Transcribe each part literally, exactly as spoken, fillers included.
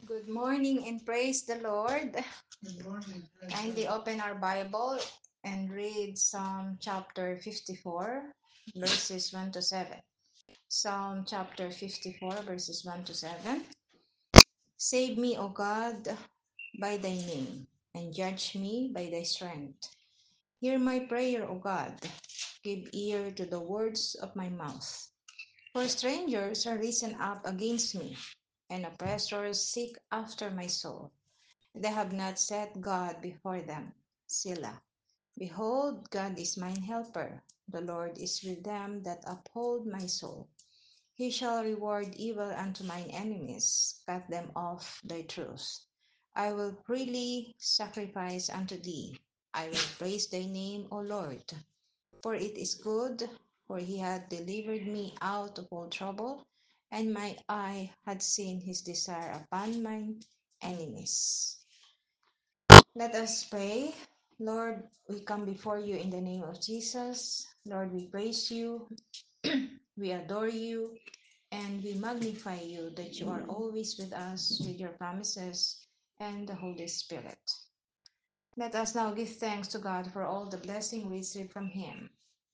Good morning and praise the Lord. Good morning. Kindly open our Bible and read Psalm chapter fifty-four, verses one to seven. Psalm chapter fifty-four, verses one to seven. Save me, O God, by thy name, and judge me by thy strength. Hear my prayer, O God. Give ear to the words of my mouth. For strangers are risen up against me, and oppressors seek after my soul. They have not set God before them. Selah. Behold, God is mine helper. The Lord is with them that uphold my soul. He shall reward evil unto mine enemies, cut them off thy truth. I will freely sacrifice unto thee. I will praise thy name, O Lord. For it is good, for he hath delivered me out of all trouble, and my eye had seen his desire upon mine enemies. Let us pray. Lord, we come before you in the name of Jesus. Lord, we praise you, we adore you, and we magnify you that you are always with us with your promises and the Holy Spirit. Let us now give thanks to God for all the blessing we receive from him.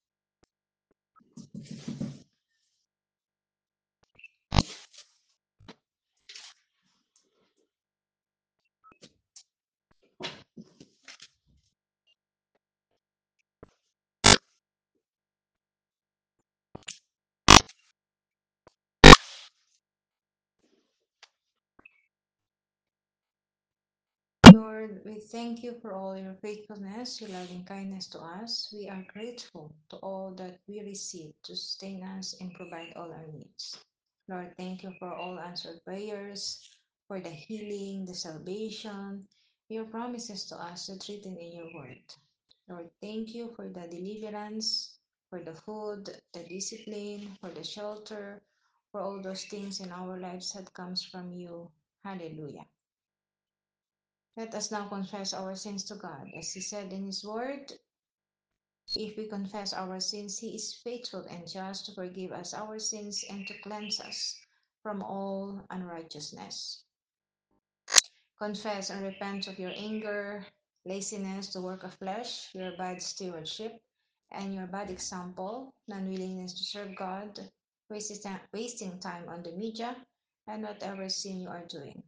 Lord, we thank you for all your faithfulness, your loving kindness to us. We are grateful to all that we receive to sustain us and provide all our needs. Lord, thank you for all answered prayers, for the healing, the salvation, your promises to us that's written in your word. Lord, thank you for the deliverance, for the food, the discipline, for the shelter, for all those things in our lives that comes from you. Hallelujah. Let us now confess our sins to God. As he said in his word, if we confess our sins, he is faithful and just to forgive us our sins and to cleanse us from all unrighteousness. Confess and repent of your anger, laziness, the work of flesh, your bad stewardship, and your bad example, non-willingness to serve God, wasting time on the media, and whatever sin you are doing.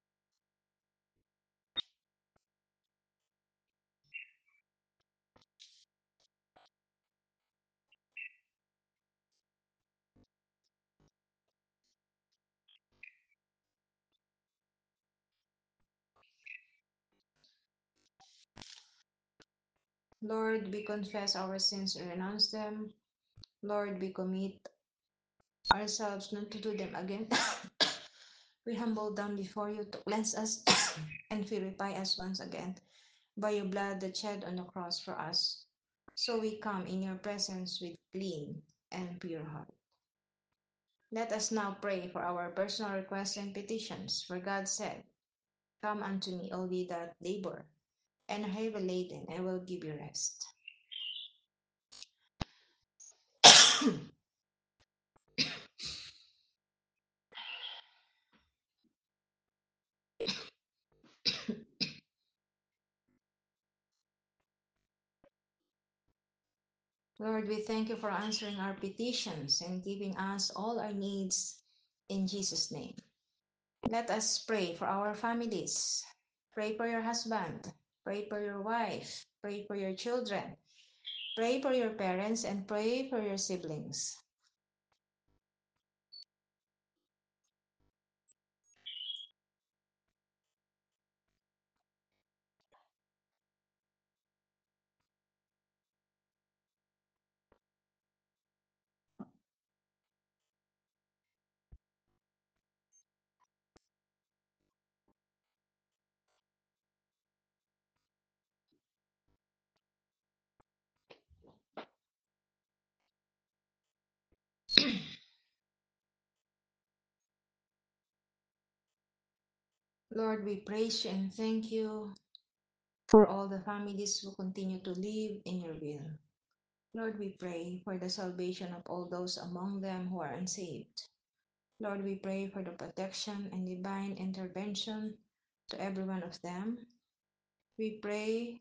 Lord, we confess our sins and renounce them. Lord, we commit ourselves not to do them again. We humble down before you to cleanse us and purify us once again by your blood that shed on the cross for us. So we come in your presence with clean and pure heart. Let us now pray for our personal requests and petitions. For God said, come unto me, all ye that labor and are heavy laden, and I will give you rest. Lord, we thank you for answering our petitions and giving us all our needs in Jesus' name. Let us pray for our families. Pray for your husband. Pray for your wife. Pray for your children. Pray for your parents and pray for your siblings. Lord, we praise you and thank you for all the families who continue to live in your will. Lord, we pray for the salvation of all those among them who are unsaved. Lord, we pray for the protection and divine intervention to every one of them. We pray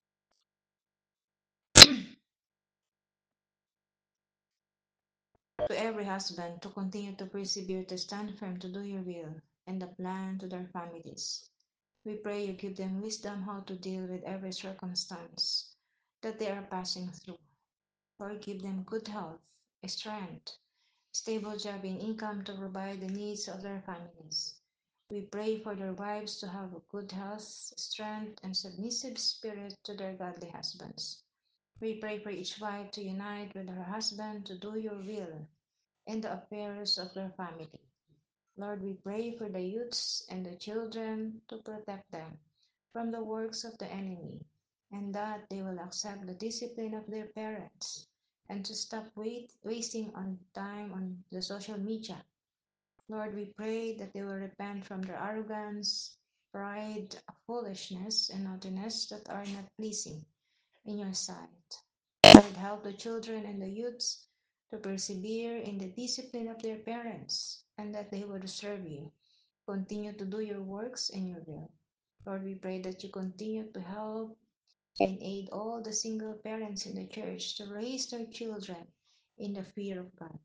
to every husband to continue to persevere, to stand firm, to do your will and the plan to their families. We pray you give them wisdom how to deal with every circumstance that they are passing through. Lord, give them good health, strength, stable job and income to provide the needs of their families. We pray for their wives to have a good health, strength, and submissive spirit to their godly husbands. We pray for each wife to unite with her husband to do your will in the affairs of their family. Lord, we pray for the youths and the children to protect them from the works of the enemy, and that they will accept the discipline of their parents and to stop wait, wasting on time on the social media. Lord, we pray that they will repent from their arrogance, pride, foolishness, and naughtiness that are not pleasing in your sight. Lord, help the children and the youths to persevere in the discipline of their parents and that they would serve you. Continue to do your works and your will. Lord, we pray that you continue to help and aid all the single parents in the church to raise their children in the fear of God.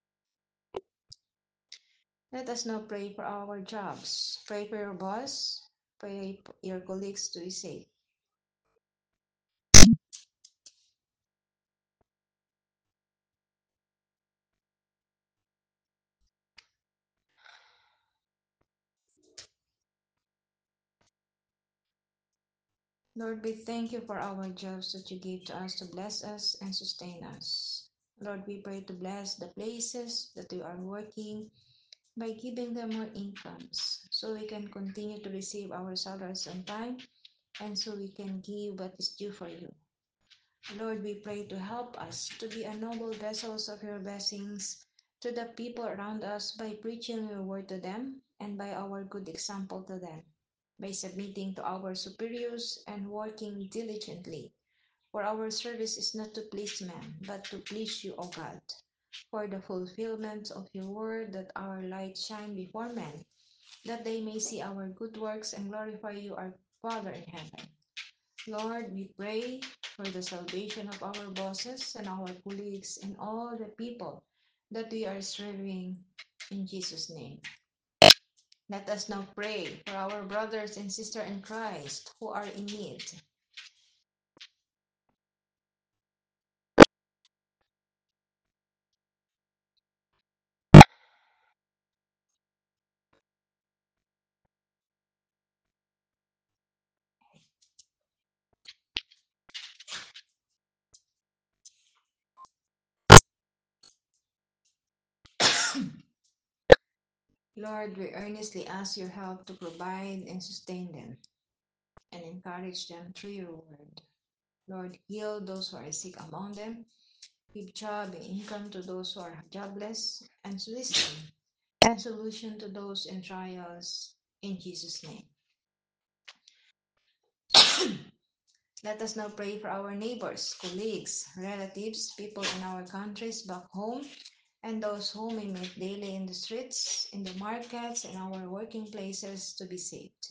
Let us now pray for our jobs. Pray for your boss. Pray for your colleagues to be safe. Lord, we thank you for our jobs that you give to us to bless us and sustain us. Lord, we pray to bless the places that we are working by giving them more incomes so we can continue to receive our salaries on time and so we can give what is due for you. Lord, we pray to help us to be a noble vessels of your blessings to the people around us by preaching your word to them and by our good example to them, by submitting to our superiors and working diligently. For our service is not to please men, but to please you, O God, for the fulfillment of your word, that our light shine before men, that they may see our good works and glorify you, our Father in heaven. Lord, we pray for the salvation of our bosses and our colleagues and all the people that we are serving in Jesus' name. Let us now pray for our brothers and sisters in Christ who are in need. Lord, we earnestly ask your help to provide and sustain them and encourage them through your word. Lord, heal those who are sick among them, give job and income to those who are jobless, and wisdom and solution to those in trials, in Jesus' name. Let us now pray for our neighbors, colleagues, relatives, people in our countries back home, and those whom we meet daily in the streets, in the markets, and our working places to be saved.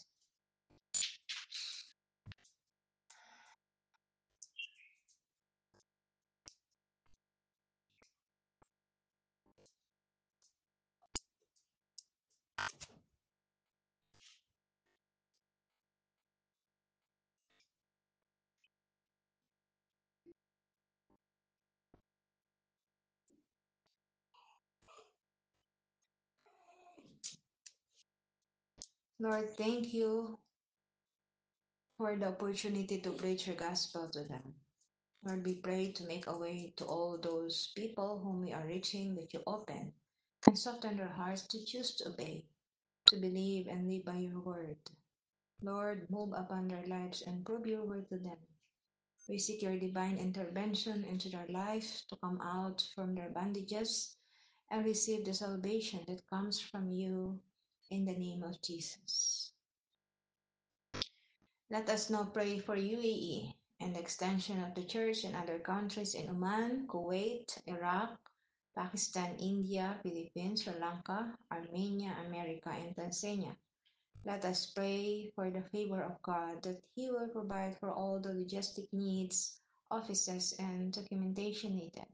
Lord, thank you for the opportunity to preach your gospel to them. Lord, we pray to make a way to all those people whom we are reaching, that you open and soften their hearts to choose to obey, to believe and live by your word. Lord, move upon their lives and prove your word to them. We seek your divine intervention into their life to come out from their bondages and receive the salvation that comes from you in the name of Jesus. Let us now pray for U A E and the extension of the church in other countries in Oman, Kuwait, Iraq, Pakistan, India, Philippines, Sri Lanka, Armenia, America, and Tanzania. Let us pray for the favor of God that He will provide for all the logistic needs, offices, and documentation needed.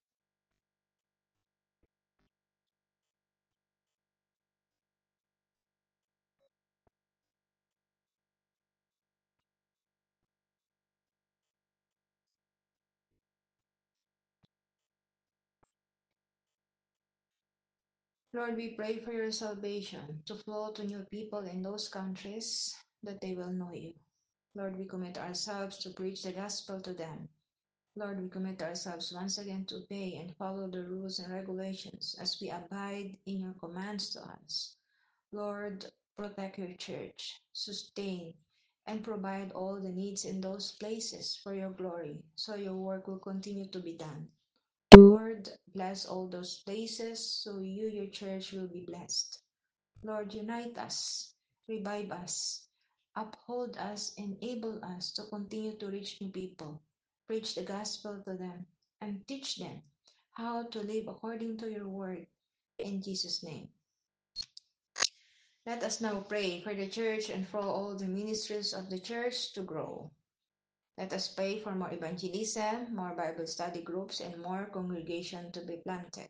Lord, we pray for your salvation to flow to new people in those countries that they will know you. Lord, we commit ourselves to preach the gospel to them. Lord, we commit ourselves once again to obey and follow the rules and regulations as we abide in your commands to us. Lord, protect your church, sustain, and provide all the needs in those places for your glory, so your work will continue to be done. Lord, bless all those places so you, your church, will be blessed. Lord, unite us, revive us, uphold us, enable us to continue to reach new people, preach the gospel to them, and teach them how to live according to your word. In Jesus' name. Let us now pray for the church and for all the ministries of the church to grow. Let us pray for more evangelism, more Bible study groups, and more congregation to be planted.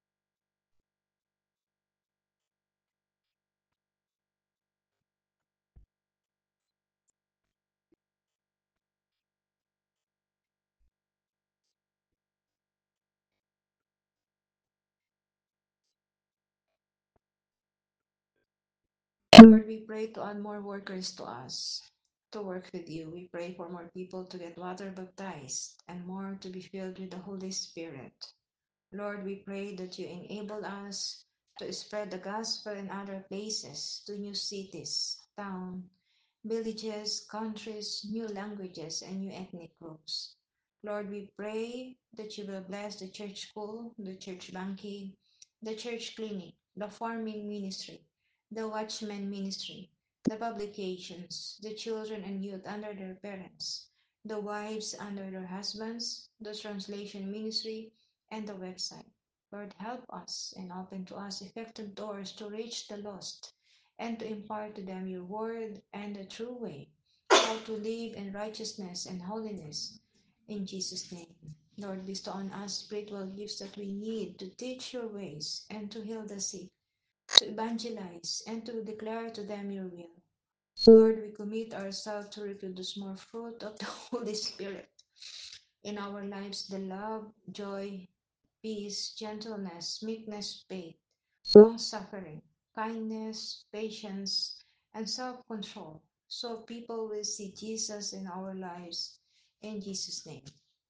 Lord, we pray to add more workers to us to work with you. We pray for more people to get water baptized and more to be filled with the Holy Spirit. Lord, we pray that you enable us to spread the gospel in other places, to new cities, towns, villages, countries, new languages, and new ethnic groups. Lord, we pray that you will bless the church school, the church banking, the church clinic, the farming ministry, the watchman ministry, the publications, the children and youth under their parents, the wives under their husbands, the translation ministry, and the website. Lord, help us and open to us effective doors to reach the lost and to impart to them your word and the true way, how to live in righteousness and holiness. In Jesus' name. Lord, bestow on us spiritual gifts that we need to teach your ways and to heal the sick, to evangelize, and to declare to them your will. Lord, we commit ourselves to reproduce more fruit of the Holy Spirit in our lives, the love, joy, peace, gentleness, meekness, faith, long suffering, kindness, patience, and self control, so people will see Jesus in our lives. In Jesus' name.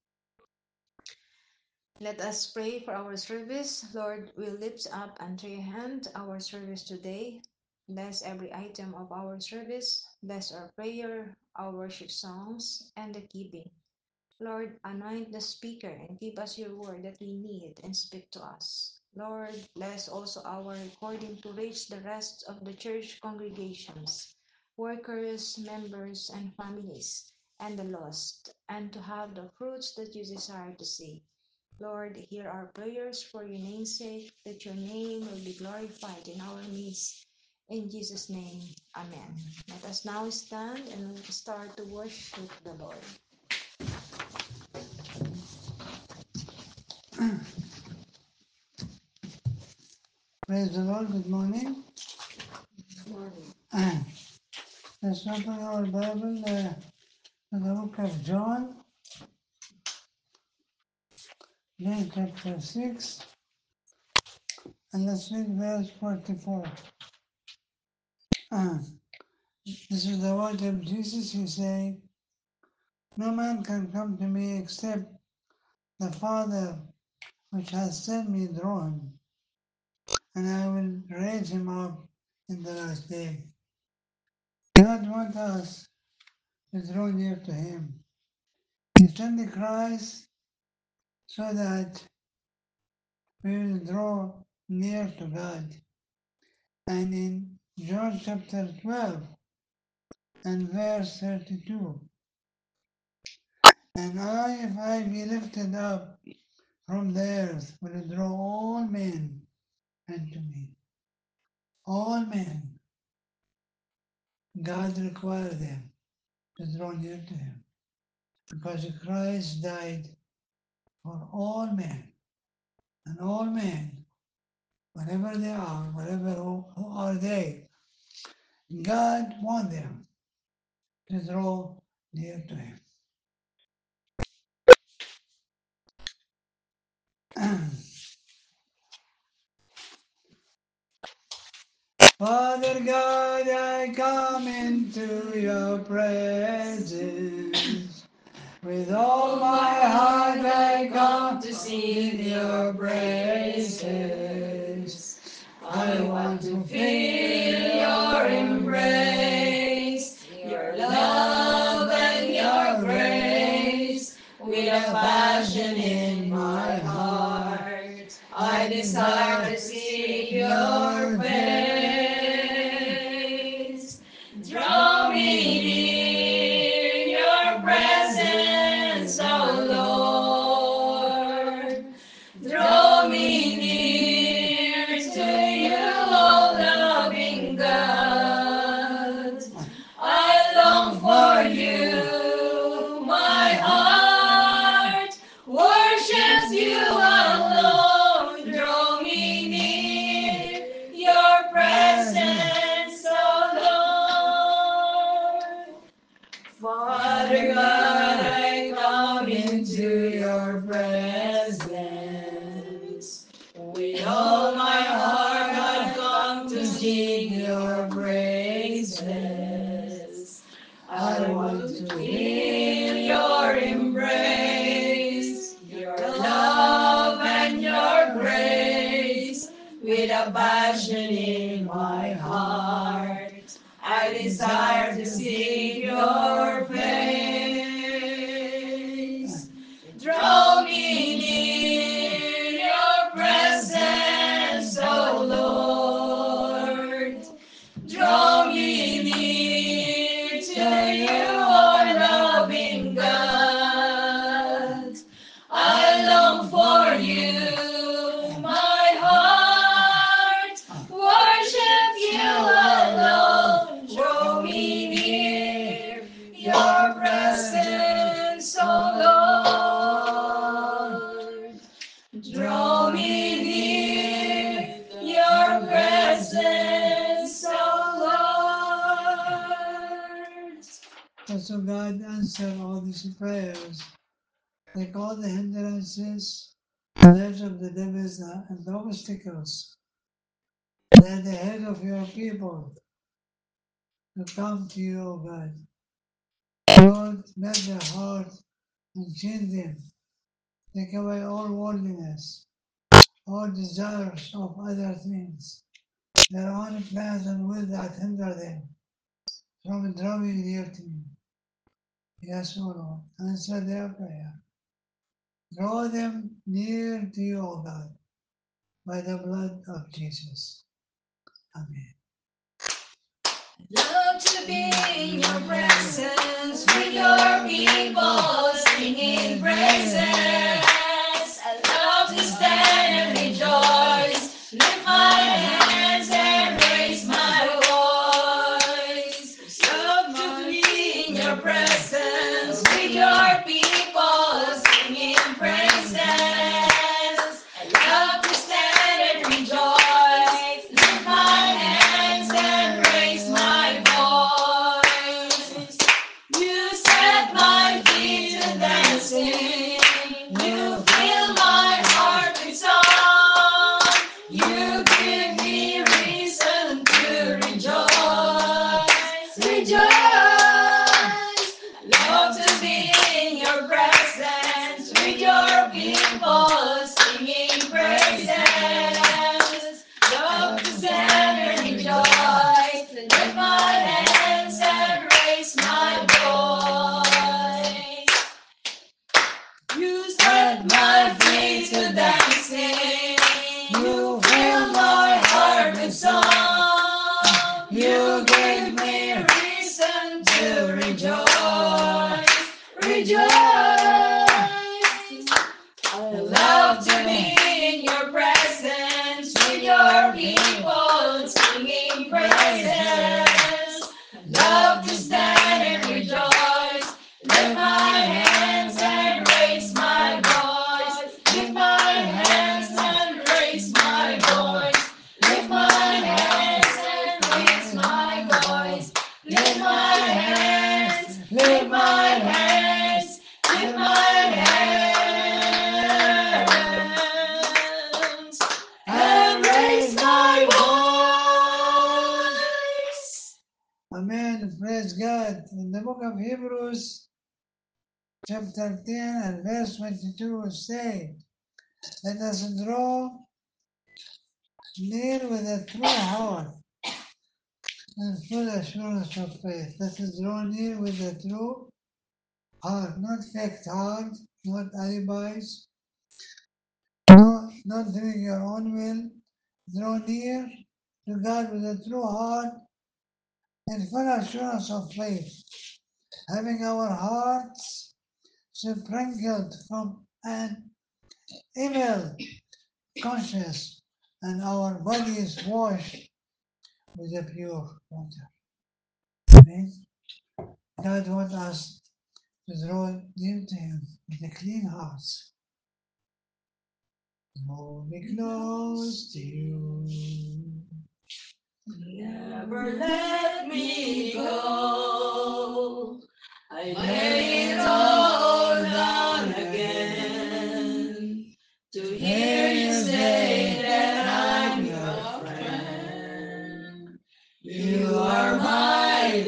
Let us pray for our service. Lord, we lift up unto your hand our service today. Bless every item of our service. Bless our prayer, our worship songs, and the giving. Lord, anoint the speaker and give us your word that we need and speak to us. Lord, bless also our recording to reach the rest of the church congregations, workers, members, and families, and the lost, and to have the fruits that you desire to see. Lord, hear our prayers for your name's sake, that your name will be glorified in our midst. In Jesus' name, amen. Let us now stand and start to worship the Lord. Praise the Lord. Good morning. Morning. Let's open our Bible uh, to the book of John, John chapter six, and let's read verse forty-four. Uh, this is the word of Jesus. He said, "No man can come to me except the Father which has sent me draw him, and I will raise him up in the last day." God wants us to draw near to him. He sent the Christ so that we will draw near to God. And in John chapter twelve and verse thirty-two, and I, if I be lifted up from the earth will draw all men unto me. All men. God required them to draw near to him because Christ died for all men. And all men, whatever they are, whatever who, who are they, God wants them to draw near to him. Father God, I come into your presence. With all my heart I come to sing your praises. I want to feel your embrace, your love and your grace, with a passion in my heart. I desire to see your face. Draw me near your presence, oh Lord. Draw me near to you, oh loving God. I long for you, my heart worships you alone. Draw me near your presence, oh Lord. Father God, I come into your presence. With all my heart I come to sing your praises. I want to feel your embrace, your love and your grace, with a passion in my heart. I desire to see your face. Draw me near your presence, O Lord. Draw me near to you, O loving God. I long for you, my heart worship you alone. Draw me near your presence, O Lord. Draw me near your presence, O Lord. So God answered all these prayers. Take all the hindrances, the ledge of the devils, and the obstacles that the head of your people to come to you, O God. Lord, melt their heart and change them. Take away all worldliness, all desires of other things, their own plans and will that hinder them from drawing near to you. Yes, O Lord, answer their prayer. Draw them near to you, O God, by the blood of Jesus. Amen. Love to be in your presence with your people singing praises. I love to stand and rejoice, lift my hands and raise my voice. Love to be in your presence with your people singing praises. I love to stand and rejoice, lift my hands and raise my voice. You set my feet to dancing. You fill my heart with song. You give me reason to rejoice. Rejoice. Love to be in your presence with your people singing praises. Love to stand and rejoice, lift my hands and raise my voice. You set my feet to dancing. You fill my heart with song. You give me reason to rejoice. Rejoice. I love Amen. Praise God. In the book of Hebrews, chapter ten and verse twenty-two say, let us draw near with a true heart and full assurance of faith. Let us draw near with a true heart, not faked heart, not alibis, no, not doing your own will. Draw near to God with a true heart and full assurance of faith, having our hearts sprinkled from an evil conscience and our bodies washed with the pure water. Amen. God wants us to draw near to Him with a clean heart. Draw me close to you. Never let me go. I lay it all down again to hear you say that I'm your friend. You are my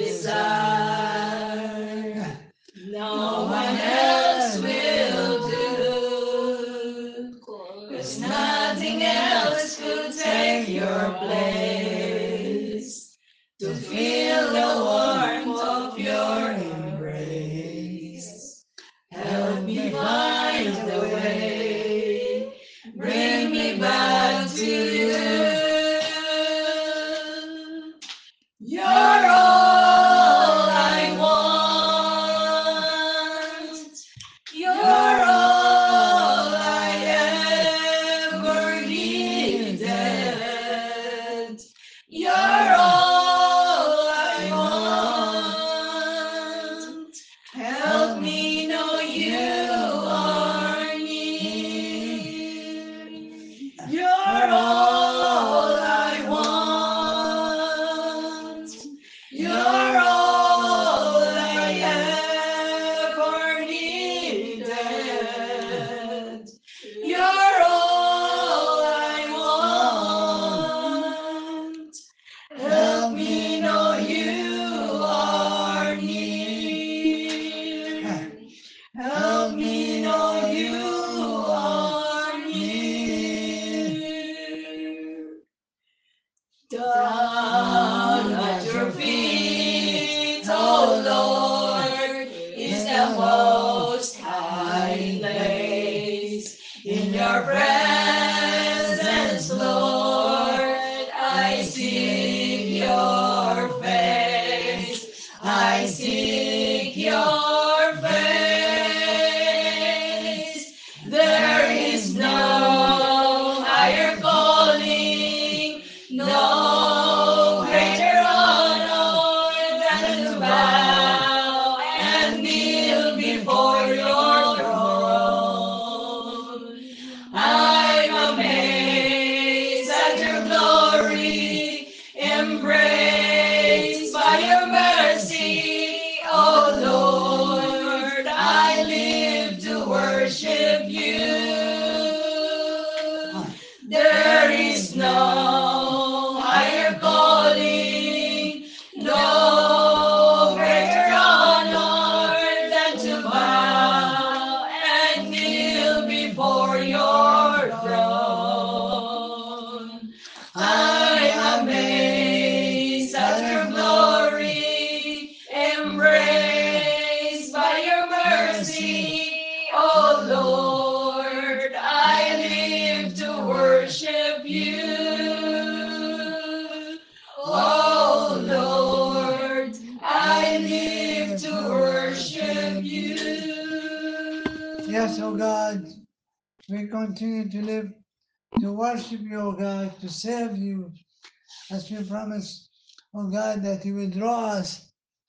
desire. No one else will do. 'Cause nothing else could take your place. To feel the warmth of your embrace. Help me find the way. Bring me back to you. You're all I want. You're all I ever needed. You're all I want. Help me know you are near. You're all I want. You're all I ever needed. You're all I want. Help me know you are near. Help me know you are near. Down at your feet, oh Lord, is the most high place. In your presence, Lord, I seek your face. I seek your face. There is no higher calling, no greater honor than to bow and kneel before your throne. I'm amazed at your glory, embraced by your mercy. Oh Lord, I live to worship you. There is no higher calling, no greater honor than to bow and kneel before your throne. I'm amazed at your glory, embraced by your mercy. Oh Lord, I live to worship you. Oh Lord, I live to worship you. Yes, oh God, we continue to live to worship you, oh God, to serve you, as we promise, oh God, that you will draw us,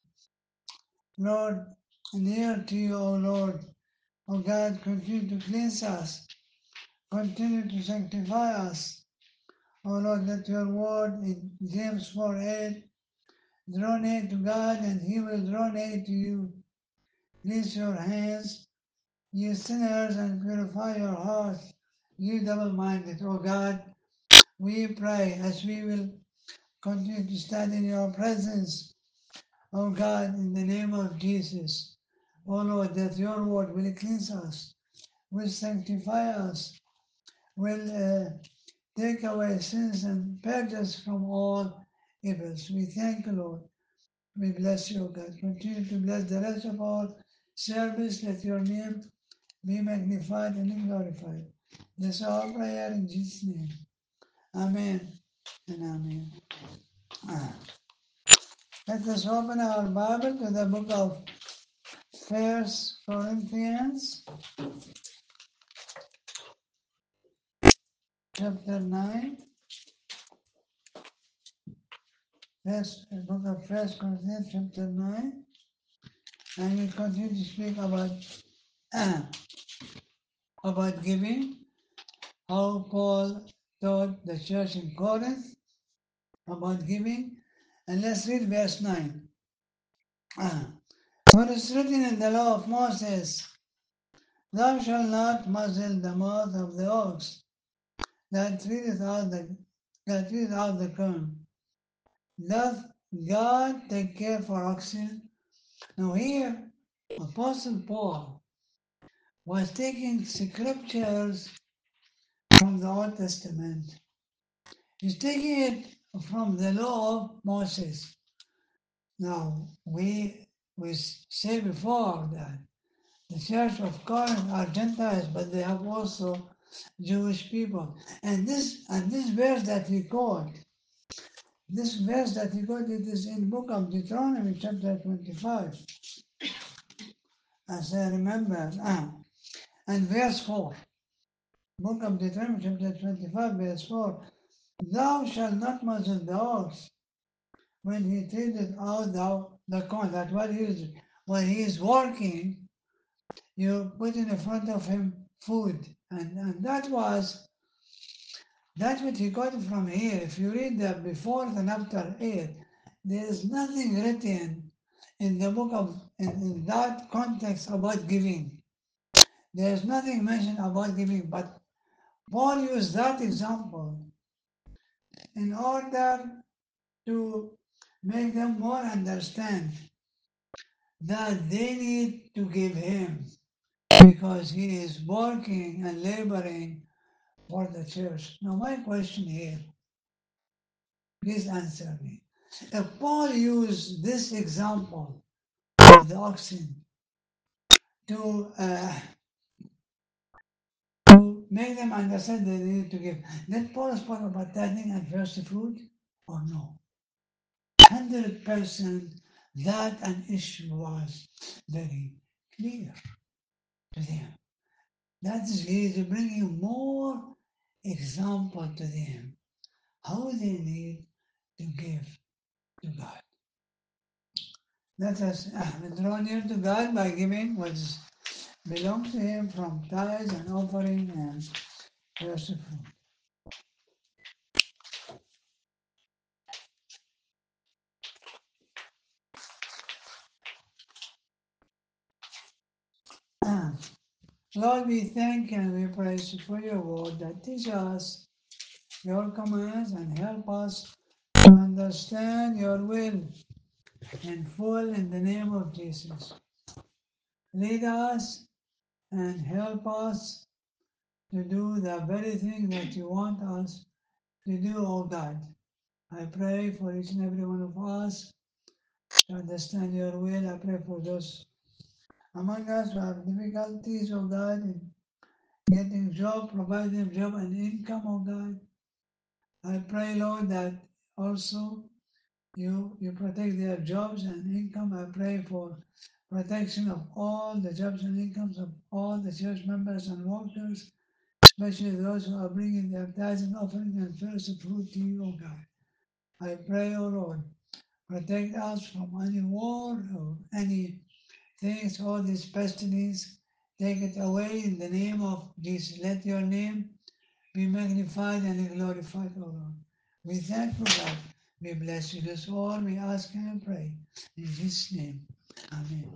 Lord, near to you, oh Lord. Oh God, continue to cleanse us, continue to sanctify us. Oh Lord, let your word in James four eight, draw near to God and he will draw near to you. Cleanse your hands, you sinners, and purify your hearts, you double-minded. Oh God, we pray as we will continue to stand in your presence. Oh God, in the name of Jesus, oh Lord, that your word will cleanse us, will sanctify us, will uh, take away sins and purge us from all evils. We thank you, Lord. We bless you, God. Continue to bless the rest of our service. Let your name be magnified and glorified. This is our prayer in Jesus' name. Amen and amen. Ah. Let us open our Bible to the book of First Corinthians, chapter nine. First book of First Corinthians, chapter nine, and we continue to speak about uh, about giving. How Paul taught the church in Corinth about giving. And let's read verse nine. Ah. For it is written in the law of Moses, thou shalt not muzzle the mouth of the ox that treadeth out the that treadeth out the corn. Doth God take care for oxen? Now here, Apostle Paul was taking scriptures from the Old Testament. He's taking it from the law of Moses. Now, we we say before that the church of Corinth are Gentiles, but they have also Jewish people. And this and this verse that we quote, this verse that we quote, it is in the book of Deuteronomy, chapter twenty-five, as I remember. Ah, and verse four. Book of Deuteronomy, chapter twenty-five, verse four. Thou shalt not muzzle the ox when he treadeth out the, the corn. That what he is, when he is working, you put in front of him food. And, and that was, that's what he got from here. If you read the before and after it, there is nothing written in the book of, in, in that context about giving. There is nothing mentioned about giving, but Paul used that example in order to make them more understand that they need to give him because he is working and laboring for the church. Now, my question here, please answer me. If Paul used this example of the oxen to, uh, to make them understand that they need to give, did Paul spoke about tithing and first fruit or no? one hundred percent that an issue was very clear to them. That is, he is bringing more example to them how they need to give to God. Let us uh, draw near to God by giving what belongs to Him from tithes and offering and first fruit. Uh, Lord, we thank and we praise you for your word that teach us your commands and help us to understand your will in full in the name of Jesus. Lead us and help us to do the very thing that you want us to do, O God. I pray for each and every one of us to understand your will. I pray for those among us who have difficulties, O God, in getting job, provide them job and income, O God. I pray, Lord, that also you you protect their jobs and income. I pray for protection of all the jobs and incomes of all the church members and workers, especially those who are bringing their tithes and offering and first fruit to you, O God. I pray, O Lord, protect us from any war or any things, all these pestilence. Take it away in the name of Jesus. Let your name be magnified and glorified, O Lord. We thank you, God. We bless you. This all we ask and pray. In Jesus' name. Amen.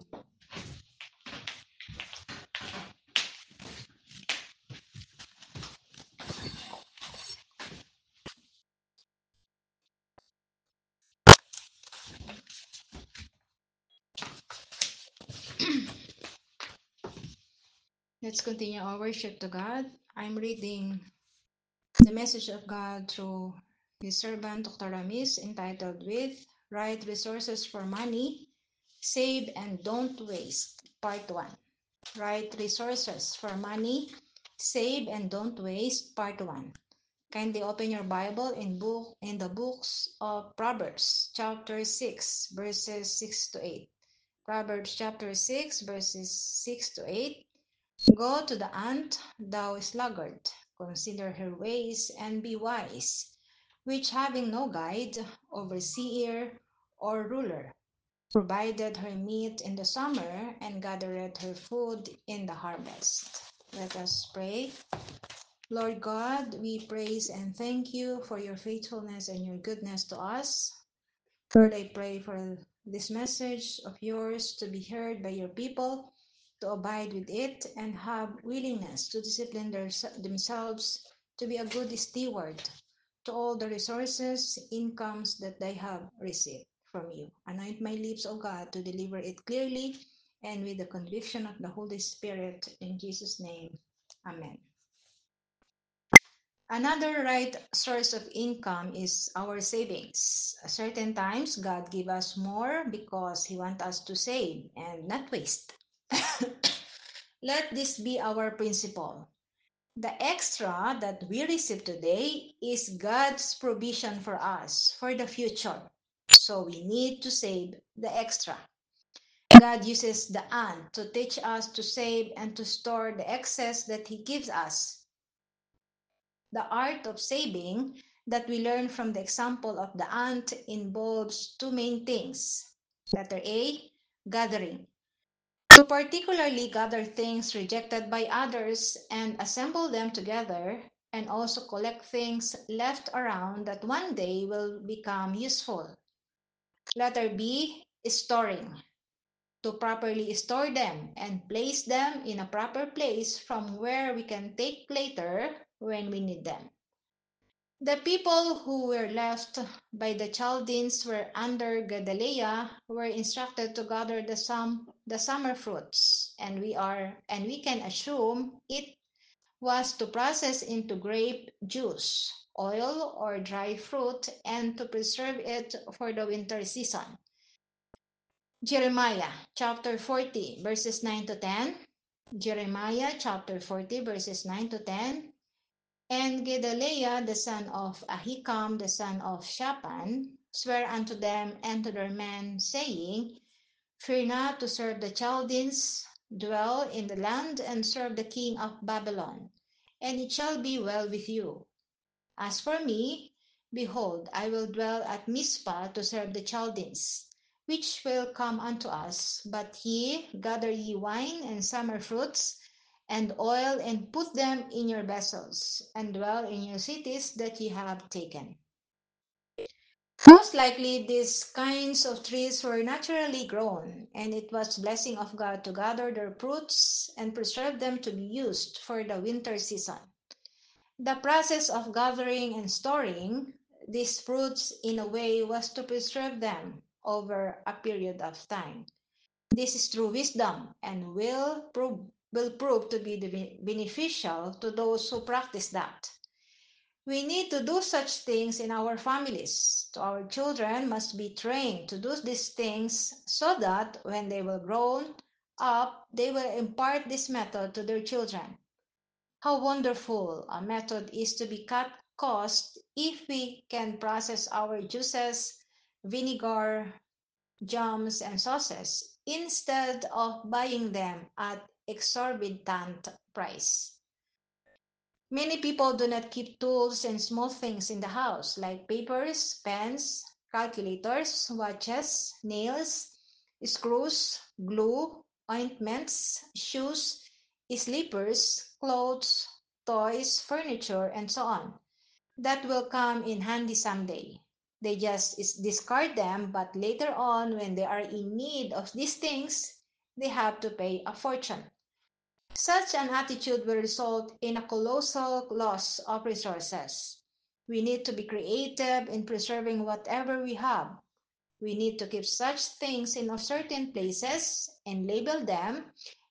Let's continue our worship to God. I'm reading the message of God through His servant, Doctor Ramis, entitled with Right Resources for Money, Save and Don't Waste, Part one. Right Resources for Money, Save and Don't Waste, Part one. Kindly open your Bible in book in the books of Proverbs, chapter six, verses six to eight. Proverbs chapter six, verses six to eight. Go to the ant, thou sluggard, consider her ways and be wise, which having no guide, overseer, or ruler, provided her meat in the summer and gathered her food in the harvest. Let us pray. Lord God, we praise and thank you for your faithfulness and your goodness to us. Lord, I pray for this message of yours to be heard by your people, to abide with it, and have willingness to discipline their, themselves to be a good steward to all the resources, incomes that they have received from you. Anoint my lips, O God, to deliver it clearly and with the conviction of the Holy Spirit. In Jesus' name, amen. Another right source of income is our savings. Certain times, God give us more because He wants us to save and not waste. Let this be our principle. The extra that we receive today is God's provision for us for the future. So we need to save the extra. God uses the ant to teach us to save and to store the excess that He gives us. The art of saving that we learn from the example of the ant involves two main things. Letter A, gathering. To particularly gather things rejected by others and assemble them together, and also collect things left around that one day will become useful. Letter B, storing. To properly store them and place them in a proper place from where we can take later when we need them. The people who were left by the Chaldeans were under Gedaliah were instructed to gather the sum, the summer fruits, and we are and we can assume it was to process into grape juice, oil, or dry fruit, and to preserve it for the winter season. Jeremiah chapter forty verses nine to ten. Jeremiah chapter forty verses nine to ten. And Gedaliah the son of Ahikam the son of Shaphan sware unto them and to their men, saying, Fear not to serve the Chaldeans, dwell in the land and serve the king of Babylon, and it shall be well with you. As for me, behold, I will dwell at Mizpah to serve the Chaldeans, which will come unto us. But ye, gather ye wine and summer fruits, and oil, and put them in your vessels, and dwell in your cities that ye have taken. Most likely these kinds of trees were naturally grown, and it was blessing of God to gather their fruits and preserve them to be used for the winter season. The process of gathering and storing these fruits in a way was to preserve them over a period of time. This is true wisdom and will prove, will prove to be beneficial to those who practice that. We need to do such things in our families. So our children must be trained to do these things so that when they will grow up, they will impart this method to their children. How wonderful a method is to be cut cost if we can process our juices, vinegar, jams, and sauces instead of buying them at exorbitant price. Many people do not keep tools and small things in the house like papers, pens, calculators, watches, nails, screws, glue, ointments, shoes, slippers, clothes, toys, furniture, and so on. That will come in handy someday. They just discard them, but later on, when they are in need of these things, they have to pay a fortune. Such an attitude will result in a colossal loss of resources. We need to be creative in preserving whatever we have. We need to keep such things in certain places and label them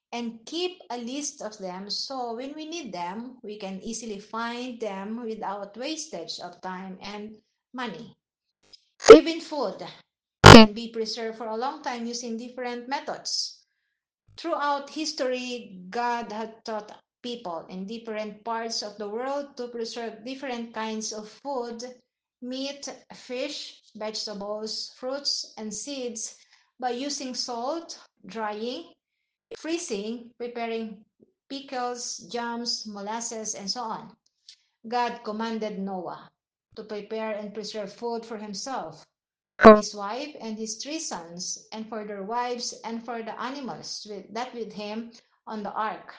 and keep a list of them so when we need them, we can easily find them without wastage of time and money. Even food can be preserved for a long time using different methods. Throughout history, God had taught people in different parts of the world to preserve different kinds of food, meat, fish, vegetables, fruits, and seeds by using salt, drying, freezing, preparing pickles, jams, molasses, and so on. God commanded Noah to prepare and preserve food for himself, for his wife and his three sons, and for their wives, and for the animals with, that with him on the ark.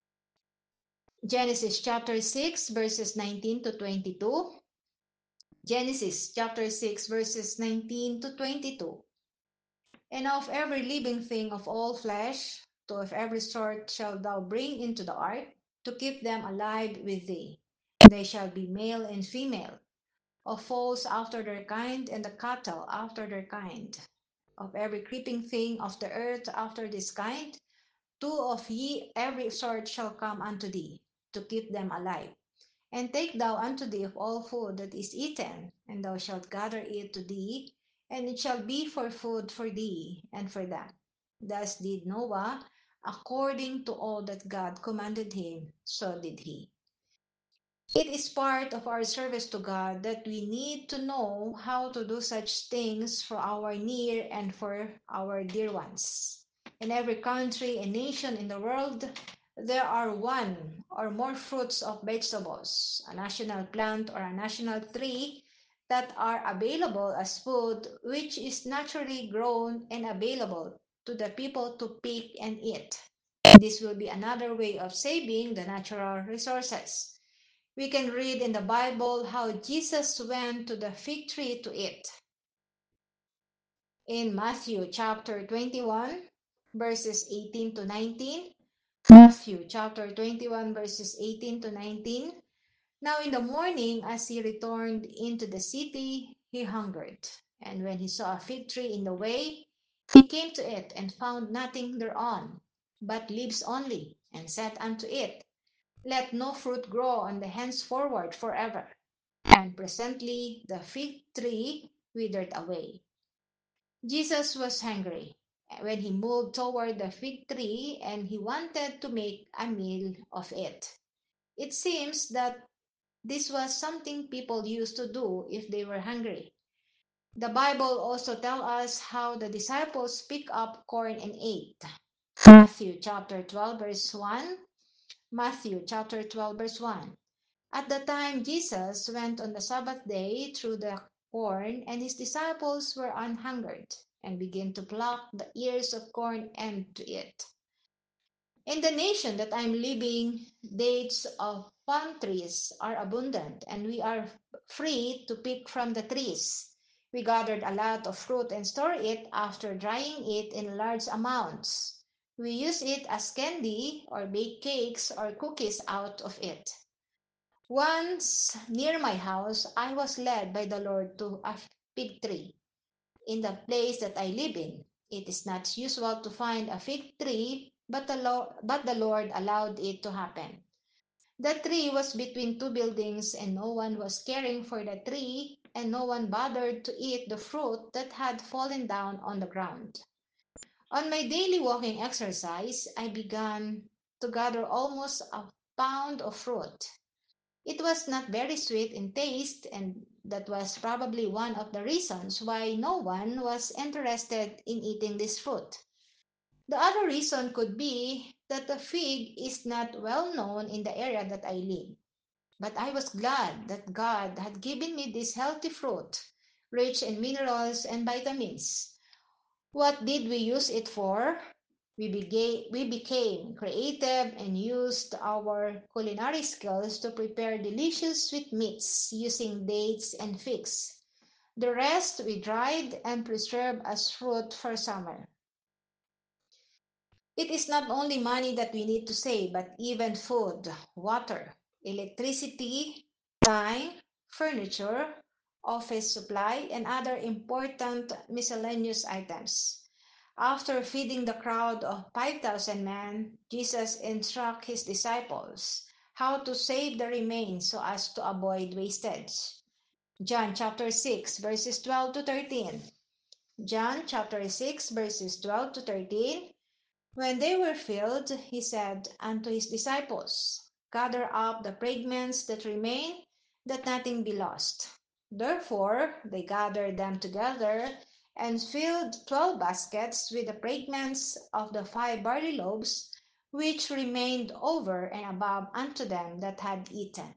Genesis chapter six, verses nineteen to twenty-two. Genesis chapter six, verses nineteen to twenty-two. And of every living thing of all flesh, to of every sort shalt thou bring into the ark, to keep them alive with thee. They shall be male and female, of fowls after their kind, and the cattle after their kind. Of every creeping thing of the earth after this kind, two of ye every sort shall come unto thee, to keep them alive. And take thou unto thee of all food that is eaten, and thou shalt gather it to thee, and it shall be for food for thee and for them. Thus did Noah, according to all that God commanded him, so did he. It is part of our service to God that we need to know how to do such things for our near and for our dear ones. In every country and nation in the world, there are one or more fruits of vegetables, a national plant or a national tree that are available as food, which is naturally grown and available to the people to pick and eat. This will be another way of saving the natural resources. We can read in the Bible how Jesus went to the fig tree to eat. In Matthew chapter twenty-one, verses eighteen to nineteen. Matthew chapter twenty-one, verses eighteen to nineteen. Now in the morning, as he returned into the city, he hungered. And when he saw a fig tree in the way, he came to it and found nothing thereon, but leaves only, and said unto it, Let no fruit grow on the henceforward forever. And presently the fig tree withered away. Jesus was hungry when he moved toward the fig tree and he wanted to make a meal of it. It seems that this was something people used to do if they were hungry. The Bible also tells us how the disciples picked up corn and ate. Matthew chapter twelve, verse one. Matthew chapter twelve, verse one. At the time Jesus went on the Sabbath day through the corn, and his disciples were anhungered, and began to pluck the ears of corn and to eat. In the nation that I'm living, dates of palm trees are abundant, and we are free to pick from the trees. We gathered a lot of fruit and store it after drying it in large amounts. We use it as candy or bake cakes or cookies out of it. Once near my house, I was led by the Lord to a fig tree in the place that I live in. It is not usual to find a fig tree, but the, Lord, but the Lord allowed it to happen. The tree was between two buildings, and no one was caring for the tree, and no one bothered to eat the fruit that had fallen down on the ground. On my daily walking exercise, I began to gather almost a pound of fruit. It was not very sweet in taste, and that was probably one of the reasons why no one was interested in eating this fruit. The other reason could be that the fig is not well known in the area that I live. But I was glad that God had given me this healthy fruit, rich in minerals and vitamins. What did we use it for? We became, we became creative and used our culinary skills to prepare delicious sweet meats using dates and figs. The rest we dried and preserved as fruit for summer. It is not only money that we need to save, but even food, water, electricity, time, furniture, office supply, and other important miscellaneous items. After feeding the crowd of five thousand men, Jesus instructs his disciples how to save the remains so as to avoid wastage. John chapter six, verses twelve to thirteen. John chapter six, verses twelve to thirteen. When they were filled, he said unto his disciples, gather up the fragments that remain, that nothing be lost. Therefore they gathered them together, and filled twelve baskets with the fragments of the five barley loaves, which remained over and above unto them that had eaten.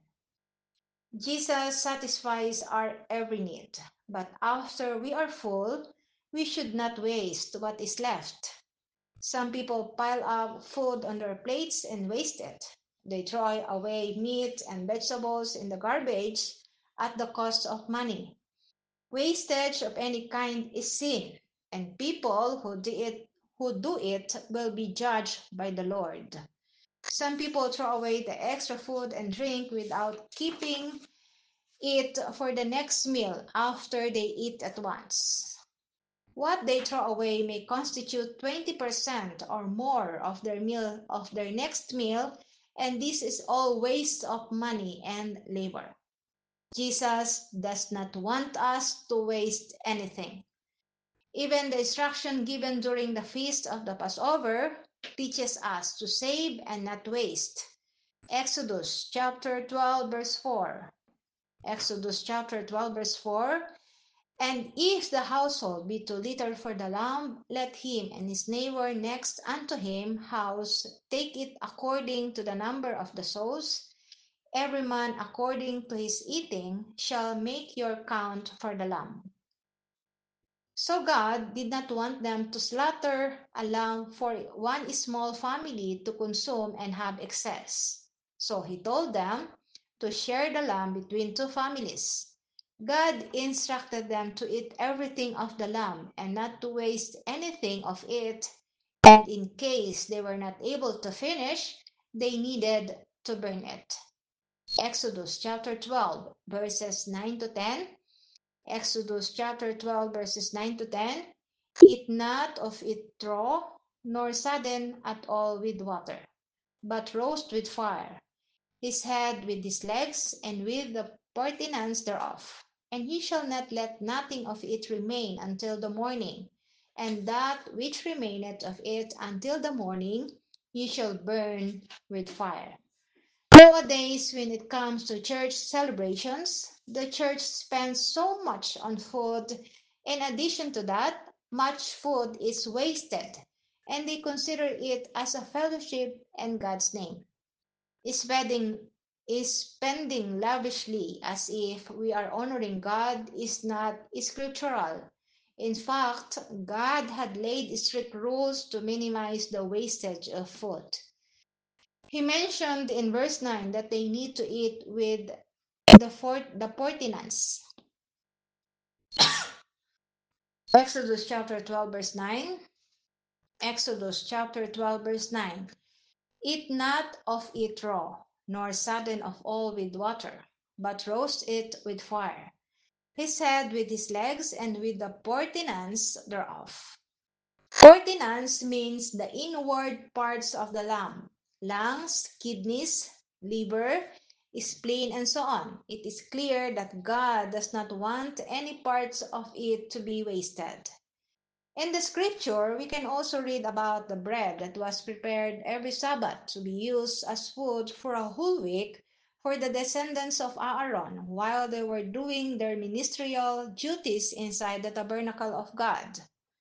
Jesus satisfies our every need, but after we are full, we should not waste what is left. Some people pile up food on their plates and waste it. They throw away meat and vegetables in the garbage at the cost of money. Wastage of any kind is sin, and people who do it who do it will be judged by the Lord. Some people throw away the extra food and drink without keeping it for the next meal after they eat at once. What they throw away may constitute twenty percent or more of their meal of their next meal, and this is all waste of money and labor. Jesus does not want us to waste anything. Even the instruction given during the feast of the Passover teaches us to save and not waste. Exodus chapter twelve verse four. Exodus chapter twelve verse four. And if the household be too little for the lamb, let him and his neighbor next unto him house take it according to the number of the souls. Every man according to his eating shall make your count for the lamb. So God did not want them to slaughter a lamb for one small family to consume and have excess. So he told them to share the lamb between two families. God instructed them to eat everything of the lamb and not to waste anything of it. And in case they were not able to finish, they needed to burn it. Exodus chapter twelve, verses nine to ten. Exodus chapter twelve, verses nine to ten. Eat not of it raw, nor sodden at all with water, but roast with fire, his head with his legs, and with the purtenance thereof. And ye shall not let nothing of it remain until the morning, and that which remaineth of it until the morning ye shall burn with fire. Nowadays, when it comes to church celebrations, the church spends so much on food. In addition to that, much food is wasted, and they consider it as a fellowship in God's name. Spending, is spending lavishly as if we are honoring God is not scriptural. In fact, God had laid strict rules to minimize the wastage of food. He mentioned in verse nine that they need to eat with the fort, the portinance. Exodus chapter twelve verse nine. Exodus chapter twelve verse nine. Eat not of it raw, nor sodden of all with water, but roast it with fire, his head with his legs, and with the portinance thereof. Portinance means the inward parts of the lamb, lungs, kidneys, liver, spleen, and so on. It is clear that God does not want any parts of it to be wasted. In the scripture, we can also read about the bread that was prepared every Sabbath to be used as food for a whole week for the descendants of Aaron while they were doing their ministerial duties inside the tabernacle of God.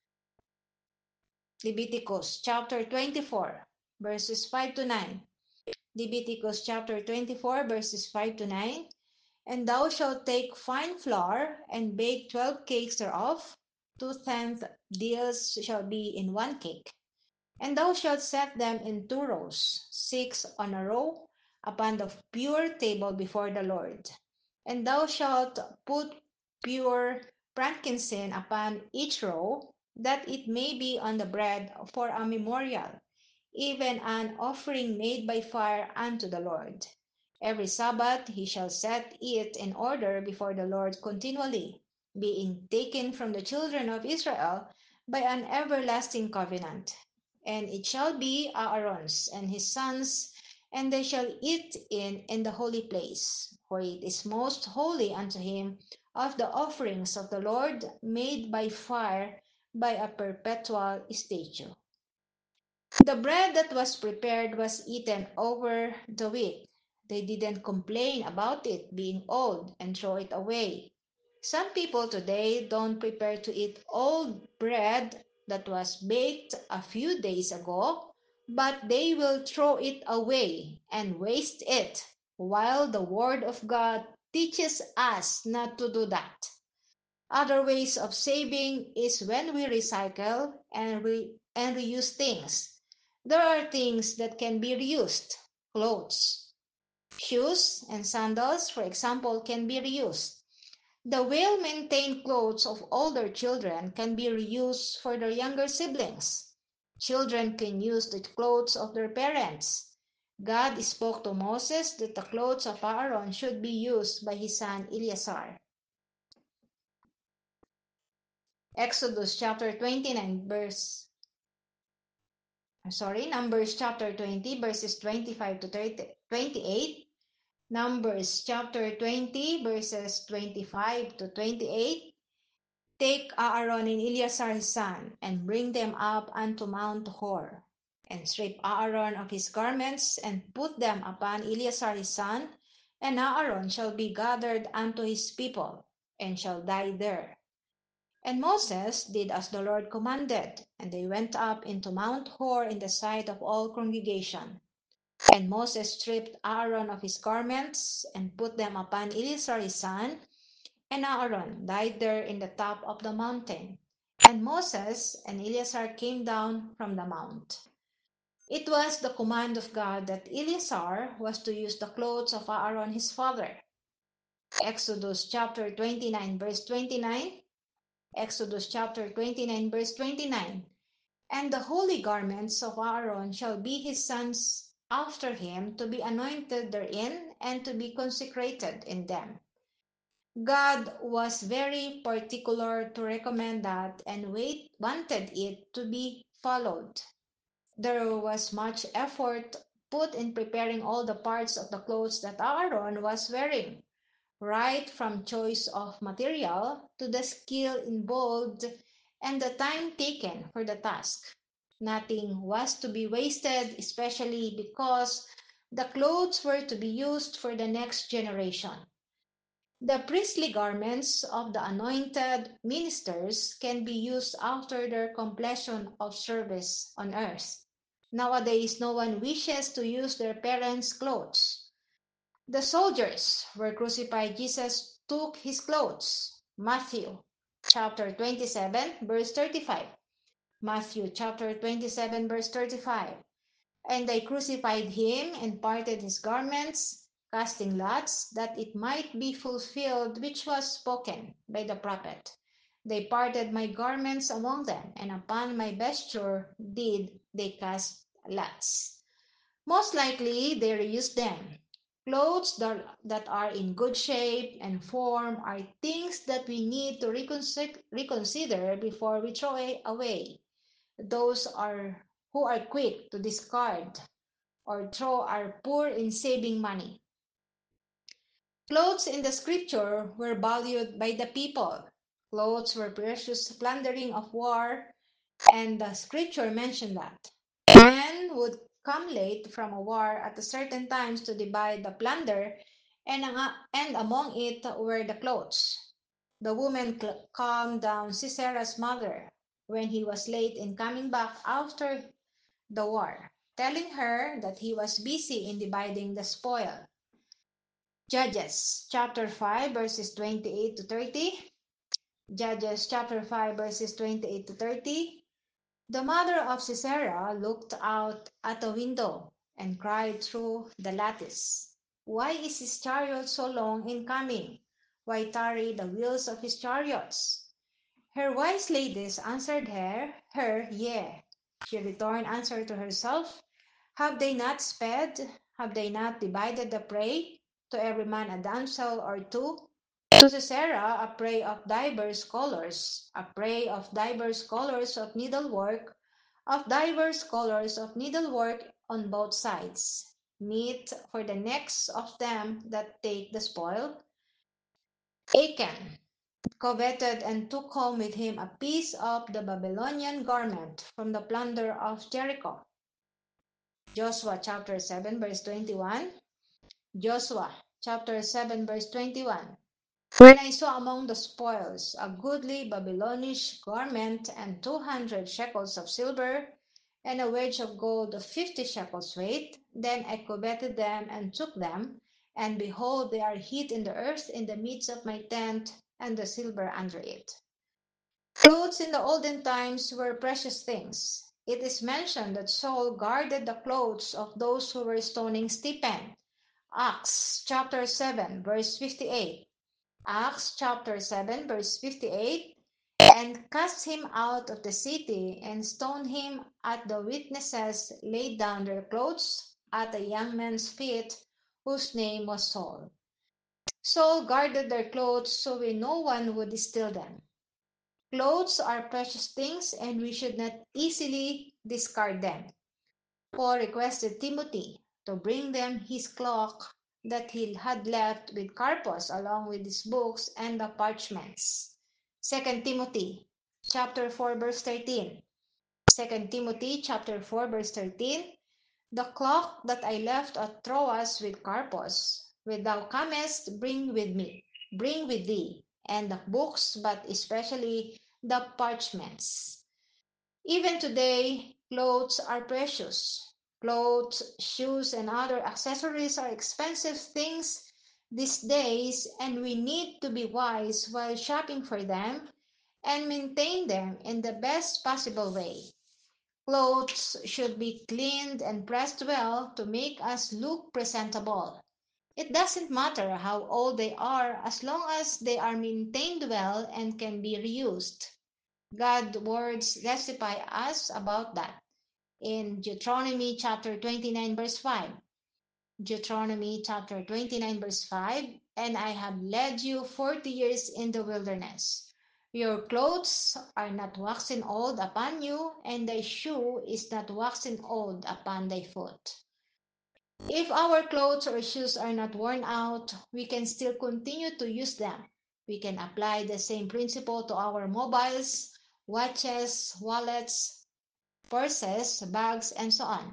Leviticus chapter twenty-four, verses five to nine. Leviticus chapter twenty-four, verses five to nine. And thou shalt take fine flour, and bake twelve cakes thereof. Two tenth deals shall be in one cake. And thou shalt set them in two rows, six on a row, upon the pure table before the Lord. And thou shalt put pure frankincense upon each row, that it may be on the bread for a memorial, even an offering made by fire unto the Lord. Every Sabbath he shall set it in order before the Lord continually, being taken from the children of Israel, by an everlasting covenant. And it shall be Aaron's and his sons, and they shall eat in in the holy place, for it is most holy unto him, of the offerings of the Lord made by fire, by a perpetual statute. The bread that was prepared was eaten over the week. They didn't complain about it being old and throw it away. Some people today don't prepare to eat old bread that was baked a few days ago, but they will throw it away and waste it, while the Word of God teaches us not to do that. Other ways of saving is when we recycle and, re- and reuse things. There are things that can be reused. Clothes, shoes, and sandals, for example, can be reused. The well-maintained clothes of older children can be reused for their younger siblings. Children can use the clothes of their parents. God spoke to Moses that the clothes of Aaron should be used by his son Eleazar. Exodus chapter twenty-nine verse sorry, Numbers chapter twenty verses twenty-five to thirty, twenty-eight. Numbers chapter twenty verses twenty-five to twenty-eight. Take Aaron and Eleazar his son, and bring them up unto Mount Hor, and strip Aaron of his garments, and put them upon Eleazar his son, and Aaron shall be gathered unto his people, and shall die there. And Moses did as the Lord commanded, and they went up into Mount Hor in the sight of all congregation. And Moses stripped Aaron of his garments, and put them upon Eleazar his son, and Aaron died there in the top of the mountain. And Moses and Eleazar came down from the mount. It was the command of God that Eleazar was to use the clothes of Aaron his father. Exodus chapter twenty-nine verse twenty-nine. Exodus chapter twenty-nine verse twenty-nine. And the holy garments of Aaron shall be his sons after him, to be anointed therein, and to be consecrated in them. God was very particular to recommend that, and wait, wanted it to be followed. There was much effort put in preparing all the parts of the clothes that Aaron was wearing, right from choice of material to the skill involved and the time taken for the task. Nothing was to be wasted, especially because the clothes were to be used for the next generation. The priestly garments of the anointed ministers can be used after their completion of service on earth. Nowadays, no one wishes to use their parents' clothes. The soldiers were crucified. Jesus took his clothes. Matthew chapter twenty-seven, verse thirty-five. Matthew chapter twenty-seven, verse thirty-five. And they crucified him and parted his garments, casting lots, that it might be fulfilled which was spoken by the prophet. They parted my garments among them, and upon my vesture did they cast lots. Most likely they reused them. Clothes that, that are in good shape and form are things that we need to reconsider, reconsider before we throw away. Those are who are quick to discard or throw are poor in saving money. Clothes in the scripture were valued by the people. Clothes were precious plundering of war, and the scripture mentioned that. Men would come late from a war at a certain times to divide the plunder, and, uh, and among it were the clothes. The woman calmed down Sisera's mother when he was late in coming back after the war, telling her that he was busy in dividing the spoil. Judges chapter five verses twenty-eight to thirty. Judges chapter five verses twenty-eight to thirty. The mother of Sisera looked out at the window and cried through the lattice, "Why is his chariot so long in coming? Why tarry the wheels of his chariots?" Her wise ladies answered her, her, Yea. She returned answer to herself, Have they not sped? Have they not divided the prey? To every man a damsel or two? To Sisera, a prey of diverse colors, a prey of diverse colors of needlework, of diverse colors of needlework on both sides, meat for the necks of them that take the spoil. Achan coveted and took home with him a piece of the Babylonian garment from the plunder of Jericho. Joshua chapter seven verse twenty-one. Joshua chapter seven verse twenty-one. When I saw among the spoils a goodly Babylonish garment and two hundred shekels of silver and a wedge of gold of fifty shekels weight, then I coveted them and took them, and behold, they are hid in the earth in the midst of my tent, and the silver under it. Clothes in the olden times were precious things. It is mentioned that Saul guarded the clothes of those who were stoning Stephen. Acts chapter seven, verse fifty-eight. Acts chapter seven, verse fifty-eight. And cast him out of the city, and stoned him at the witnesses laid down their clothes at a young man's feet, whose name was Saul. Saul guarded their clothes so we no one would steal them. Clothes are precious things, and we should not easily discard them. Paul requested Timothy to bring them his cloak that he had left with Carpus, along with his books and the parchments. Second Timothy chapter four verse thirteen. Second Timothy chapter four verse thirteen. The cloak that I left at Troas with Carpus, when thou comest, bring with me, bring with thee, and the books, but especially the parchments. Even today, clothes are precious. Clothes, shoes, and other accessories are expensive things these days, and we need to be wise while shopping for them and maintain them in the best possible way. Clothes should be cleaned and pressed well to make us look presentable. It doesn't matter how old they are as long as they are maintained well and can be reused. God's words testify us about that in Deuteronomy chapter twenty-nine verse five. Deuteronomy chapter twenty-nine verse five. And I have led you forty years in the wilderness. Your clothes are not waxen old upon you, and thy shoe is not waxen old upon thy foot. If our clothes or shoes are not worn out, we can still continue to use them. We can apply the same principle to our mobiles, watches, wallets, purses, bags, and so on.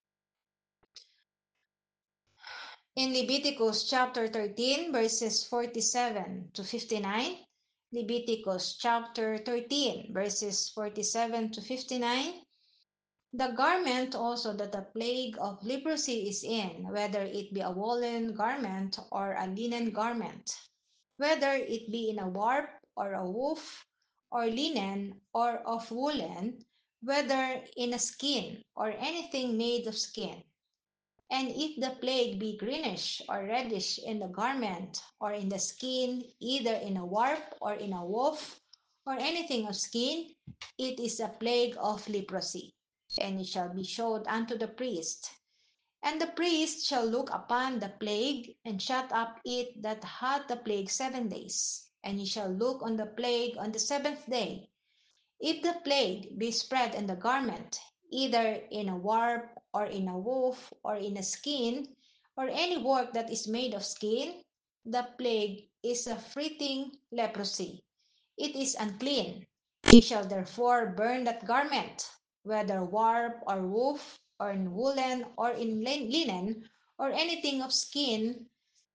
In Leviticus chapter thirteen, verses forty-seven to fifty-nine, Leviticus chapter thirteen, verses forty-seven to fifty-nine, the garment also that the plague of leprosy is in, whether it be a woolen garment or a linen garment, whether it be in a warp or a woof, or linen or of woolen, whether in a skin or anything made of skin. And if the plague be greenish or reddish in the garment or in the skin, either in a warp or in a woof or anything of skin, it is a plague of leprosy, and it shall be showed unto the priest. And the priest shall look upon the plague, and shut up it that hath the plague seven days. And he shall look on the plague on the seventh day. If the plague be spread in the garment, either in a warp or in a woof or in a skin, or any work that is made of skin, the plague is a fretting leprosy. It is unclean. He shall therefore burn that garment, whether warp or woof, or in woolen, or in linen, or anything of skin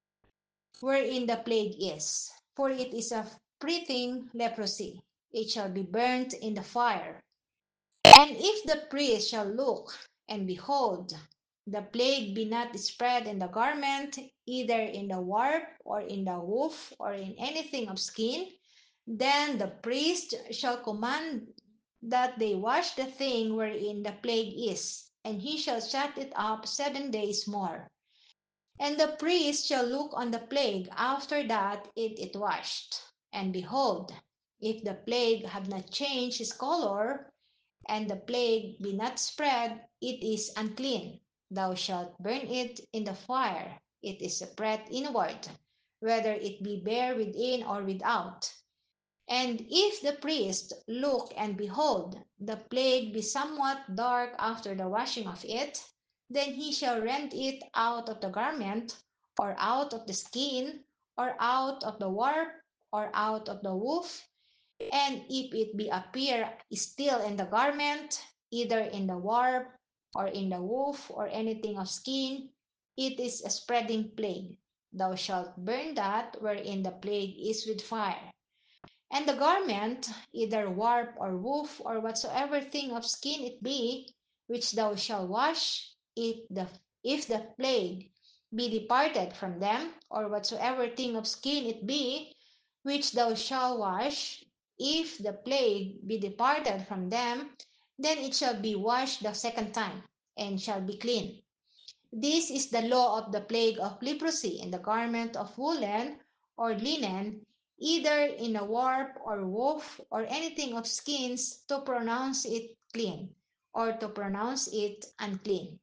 wherein the plague is, for it is a fretting leprosy. It shall be burnt in the fire. And if the priest shall look, and behold, the plague be not spread in the garment, either in the warp, or in the woof, or in anything of skin, then the priest shall command that they wash the thing wherein the plague is, and he shall shut it up seven days more. And the priest shall look on the plague after that it is washed. And behold, if the plague have not changed his color, and the plague be not spread, it is unclean. Thou shalt burn it in the fire. It is separate inward. whether it be bare within or without. And if the priest look and behold, the plague be somewhat dark after the washing of it, then he shall rend it out of the garment, or out of the skin, or out of the warp, or out of the woof. And if it be appear still in the garment, either in the warp, or in the woof, or anything of skin, it is a spreading plague. Thou shalt burn that wherein the plague is with fire. And the garment, either warp or woof, or whatsoever thing of skin it be, which thou shalt wash, if the if the plague be departed from them, or whatsoever thing of skin it be, which thou shalt wash, if the plague be departed from them, then it shall be washed the second time, and shall be clean. This is the law of the plague of leprosy in the garment of woolen or linen, either in a warp or woof or anything of skins, to pronounce it clean, or to pronounce it unclean.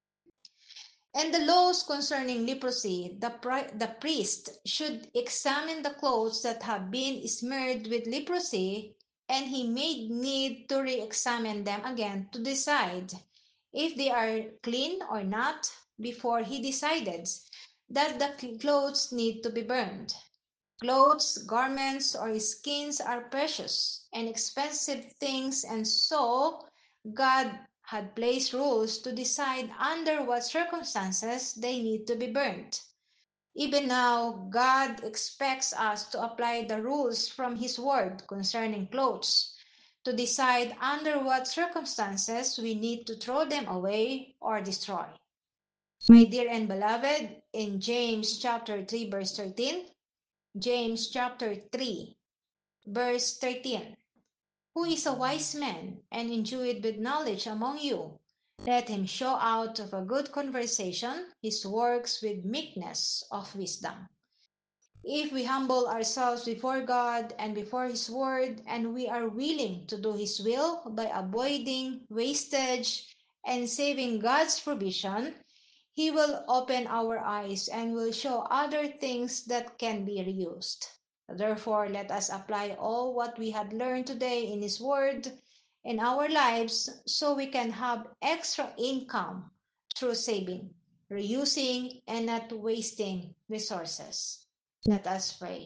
And the laws concerning leprosy, the, pri- the priest should examine the clothes that have been smeared with leprosy, and he may need to re-examine them again to decide if they are clean or not before he decides that the clothes need to be burned. Clothes, garments, or skins are precious and expensive things, and so God had placed rules to decide under what circumstances they need to be burnt. Even now, God expects us to apply the rules from His Word concerning clothes, to decide under what circumstances we need to throw them away or destroy. My dear and beloved, in James chapter three, verse thirteen, James chapter three, verse thirteen, who is a wise man and endued with knowledge among you? Let him show out of a good conversation his works with meekness of wisdom. If we humble ourselves before God and before His Word, and we are willing to do His will by avoiding wastage and saving God's provision, He will open our eyes and will show other things that can be reused. Therefore, let us apply all what we had learned today in His Word in our lives so we can have extra income through saving, reusing, and not wasting resources. Let us pray.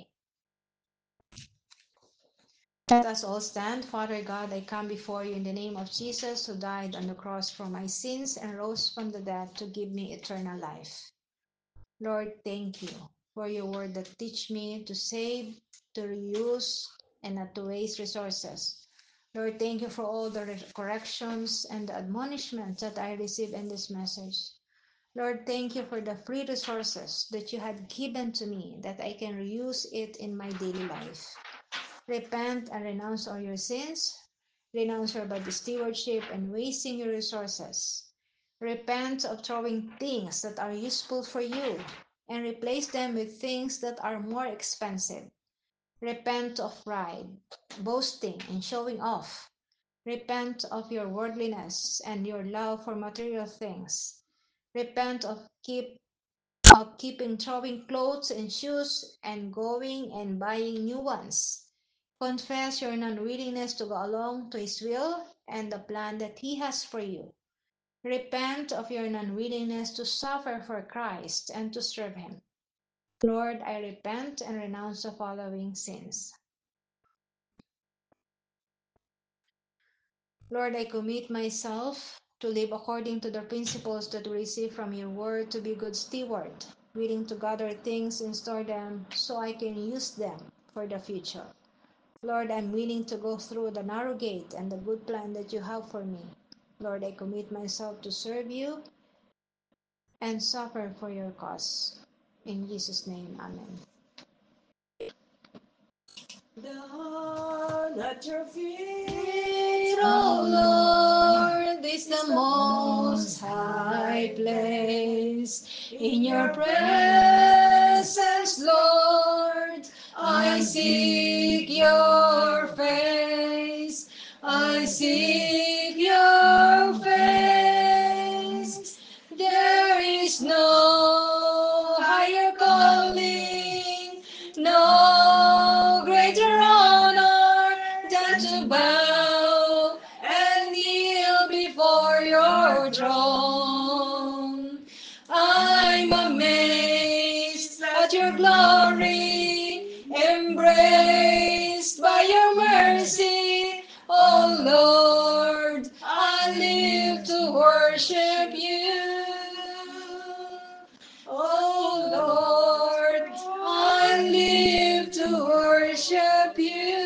Let us all stand. Father God, I come before you in the name of Jesus, who died on the cross for my sins and rose from the dead to give me eternal life. Lord, thank you for your word that teach me to save, to reuse, and not to waste resources. Lord, thank you for all the corrections and the admonishments that I receive in this message. Lord, thank you for the free resources that you had given to me, that I can reuse it in my daily life. Repent and renounce all your sins. Renounce your bad stewardship and wasting your resources. Repent of throwing things that are useful for you and replace them with things that are more expensive. Repent of pride, boasting, and showing off. Repent of your worldliness and your love for material things. Repent of keep of keeping throwing clothes and shoes and going and buying new ones. Confess your non-willingness to go along to His will and the plan that He has for you. Repent of your non-willingness to suffer for Christ and to serve Him. Lord, I repent and renounce the following sins. Lord, I commit myself to live according to the principles that we receive from your word, to be good steward, willing to gather things and store them so I can use them for the future. Lord, I'm willing to go through the narrow gate and the good plan that you have for me. Lord, I commit myself to serve you and suffer for your cause. In Jesus' name, amen. Down at your feet, O Lord, is the most high place. In your presence, Lord, I seek your face. I seek your face. There is no higher calling your throne. I'm amazed at your glory, embraced by your mercy. Oh Lord, I live to worship you. Oh Lord, I live to worship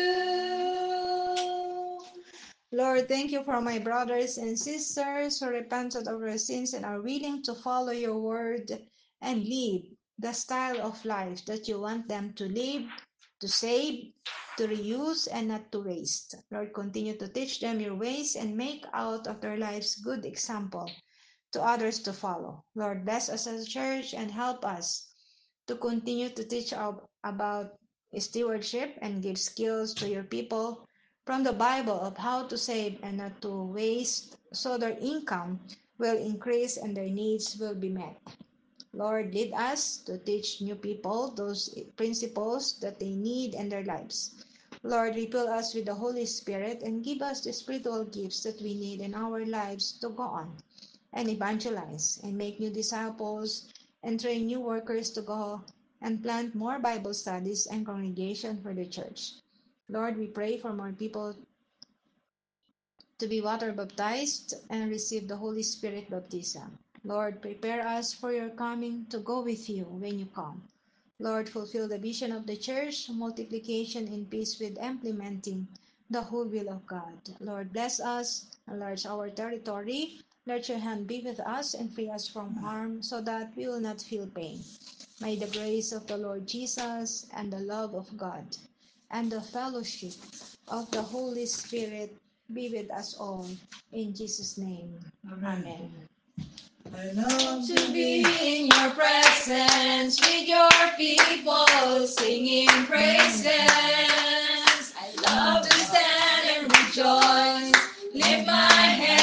you. Lord, thank you for my brothers and sisters who repented of their sins and are willing to follow your word and live the style of life that you want them to live, to save, to reuse, and not to waste. Lord, continue to teach them your ways and make out of their lives good example to others to follow. Lord, bless us as a church and help us to continue to teach about stewardship and give skills to your people from the Bible of how to save and not to waste so their income will increase and their needs will be met. Lord, lead us to teach new people those principles that they need in their lives. Lord, refill us with the Holy Spirit and give us the spiritual gifts that we need in our lives to go on and evangelize and make new disciples and train new workers to go and plant more Bible studies and congregation for the church. Lord, we pray for more people to be water baptized and receive the Holy Spirit baptism. Lord, prepare us for your coming to go with you when you come. Lord, fulfill the vision of the church, multiplication in peace with implementing the whole will of God. Lord, bless us, enlarge our territory. Let your hand be with us and free us from harm so that we will not feel pain. May the grace of the Lord Jesus and the love of God and the fellowship of the Holy Spirit be with us all. In Jesus' name, amen. I love To be in your presence with your people singing praises. I love to stand and rejoice, lift my hands.